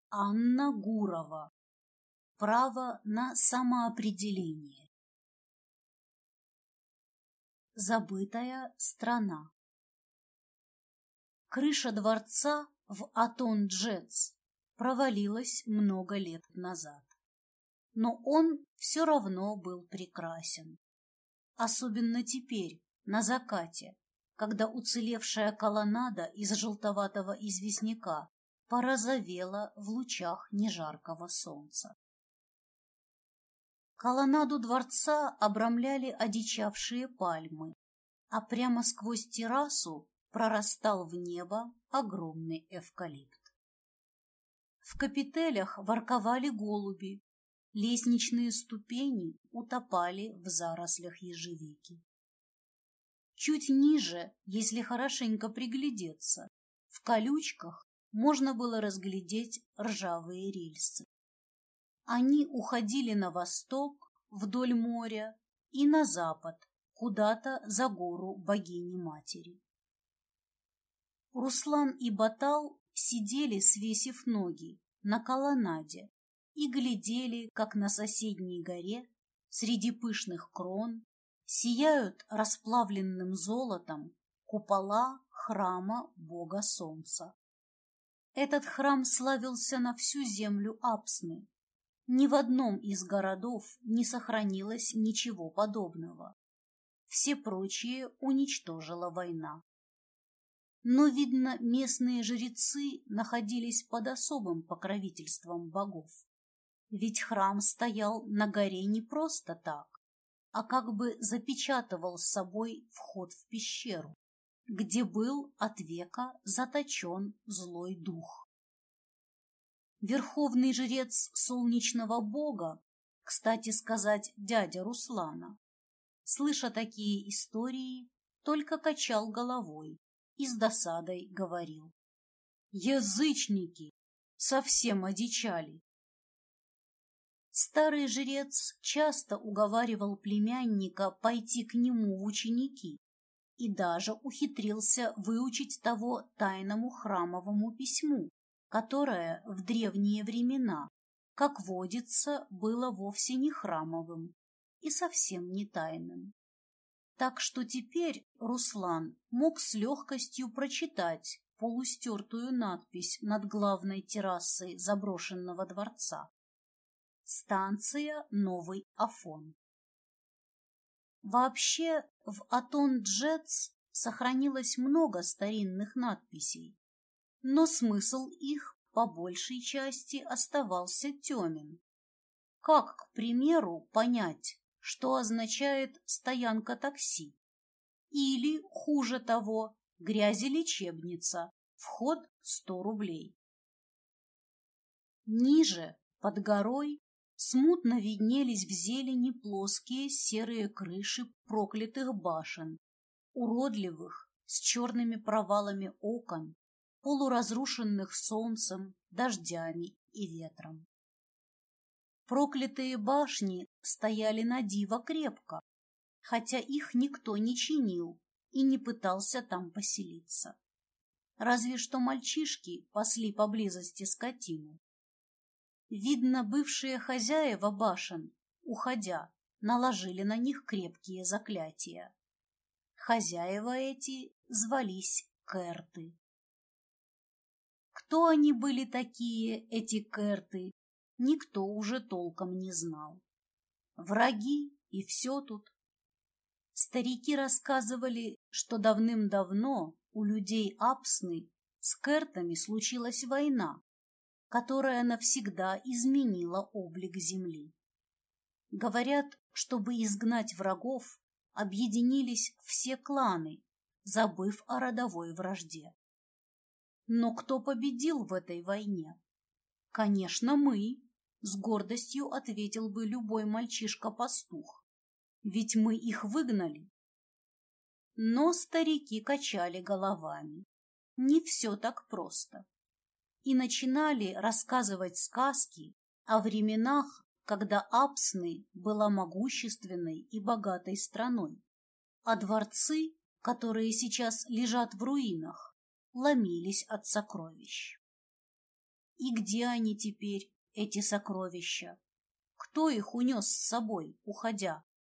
Анна Гурова. Право на самоопределение. Забытая страна. Крыша дворца в Атон-Джетс провалилась много лет назад. Но он все равно был прекрасен. Особенно теперь, на закате, когда уцелевшая колоннада из желтоватого известняка порозовела в лучах нежаркого солнца. Колоннаду дворца обрамляли одичавшие пальмы, а прямо сквозь террасу прорастал в небо огромный эвкалипт. В капителях ворковали голуби, лестничные ступени утопали в зарослях ежевики. Чуть ниже, если хорошенько приглядеться, в колючках можно было разглядеть ржавые рельсы. Они уходили на восток, вдоль моря, и на запад, куда-то за гору богини-матери. Руслан и Батал сидели, свесив ноги, на колоннаде и глядели, как на соседней горе, среди пышных крон, сияют расплавленным золотом купола храма бога солнца. Этот храм славился на всю землю Апсны. Ни в одном из городов не сохранилось ничего подобного. Все прочие уничтожила война. Но, видно, местные жрецы находились под особым покровительством богов. Ведь храм стоял на горе не просто так, а как бы запечатывал с собой вход в пещеру, где был от века заточен злой дух. Верховный жрец солнечного бога, кстати сказать, дядя Руслана, слыша такие истории, только качал головой и с досадой говорил: «Язычники! Совсем одичали!» Старый жрец часто уговаривал племянника пойти к нему в ученики и даже ухитрился выучить того тайному храмовому письму, которое в древние времена, как водится, было вовсе не храмовым и совсем не тайным. Так что теперь Руслан мог с легкостью прочитать полустертую надпись над главной террасой заброшенного дворца: «Станция Новый Афон». Вообще, в Атон-Джетс сохранилось много старинных надписей, но смысл их по большей части оставался темен. Как, к примеру, понять, что означает стоянка такси? Или, хуже того, грязелечебница, вход 100 рублей. Ниже, под горой, смутно виднелись в зелени плоские серые крыши проклятых башен, уродливых, с черными провалами окон, полуразрушенных солнцем, дождями и ветром. Проклятые башни стояли на диво крепко, хотя их никто не чинил и не пытался там поселиться. Разве что мальчишки пасли поблизости скотину. Видно, бывшие хозяева башен, уходя, наложили на них крепкие заклятия. Хозяева эти звались Кэрты. Кто они были такие, эти Кэрты, никто уже толком не знал. Враги, и все тут. Старики рассказывали, что давным-давно у людей Апсны с Кэртами случилась война, которая навсегда изменила облик земли. Говорят, чтобы изгнать врагов, объединились все кланы, забыв о родовой вражде. Но кто победил в этой войне? Конечно, мы, с гордостью ответил бы любой мальчишка-пастух. Ведь мы их выгнали. Но старики качали головами. Не все так просто. И начинали рассказывать сказки о временах, когда Апсны была могущественной и богатой страной, а дворцы, которые сейчас лежат в руинах, ломились от сокровищ. И где они теперь, эти сокровища? Кто их унес с собой, уходя?